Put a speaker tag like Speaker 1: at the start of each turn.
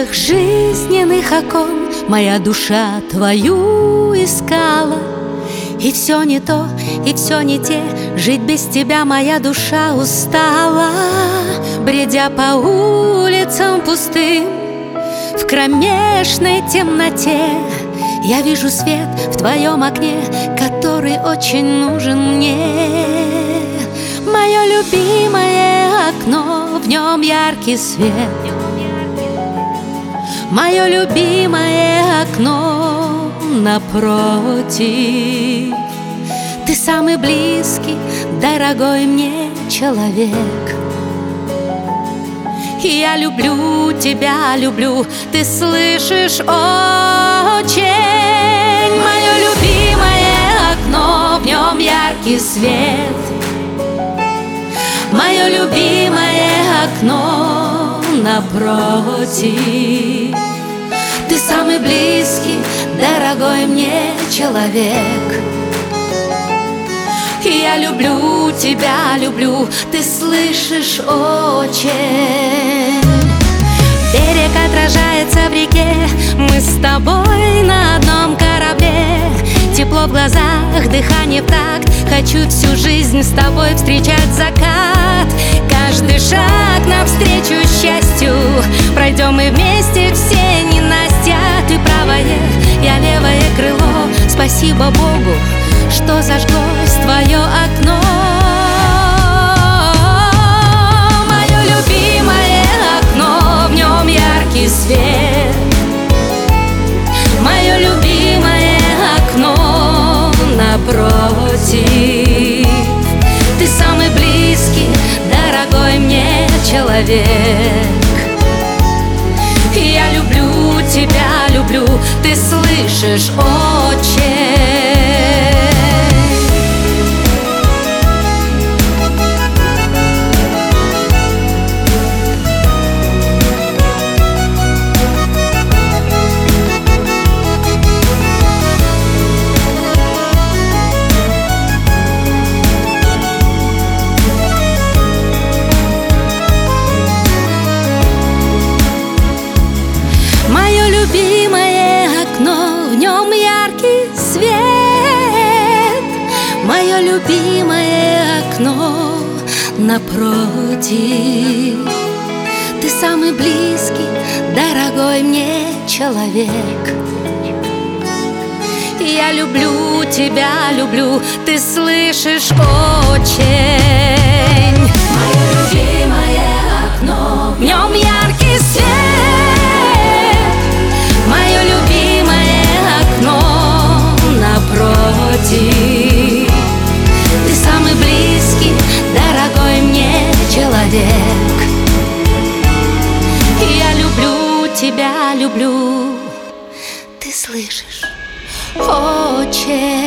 Speaker 1: поисках жизненных окон моя душа твою искала. И все не то, и все не те, жить без тебя моя душа устала. Бредя по улицам пустым, в кромешной темноте, я вижу свет в твоем окне, который очень нужен мне. Мое любимое окно, в нем яркий свет. Мое любимое окно напротив. Ты самый близкий, дорогой мне человек. Я люблю тебя, люблю, ты слышишь, очень. Мое любимое окно, в нем яркий свет. Мое любимое окно напротив. Ты самый близкий, дорогой мне человек. Я люблю тебя, люблю, ты слышишь, очень. Берег отражается в реке, мы с тобой на одном корабле. Тепло в глазах, дыхание в такт, хочу всю жизнь с тобой встречать закат. Каждый шаг навстречу счастью пройдем мы вместе все ненастья. Ты правое, я левое крыло, спасибо Богу, что зажглось твое окно. Мое любимое окно, в нем яркий свет. Мое любимое окно напротив. Ты самый близкий, дорогой мне человек. Я люблю тебя, люблю, ты слышишь, очень. Любимое окно, в нем яркий свет. Мое любимое окно напротив. Ты самый близкий, дорогой мне человек. Я люблю тебя, люблю, ты слышишь, очень. Мое любимое окно, в нем яркий свет. Мое любимое окно напротив. Ты самый близкий, дорогой мне человек. Я люблю тебя, люблю, ты слышишь, очень.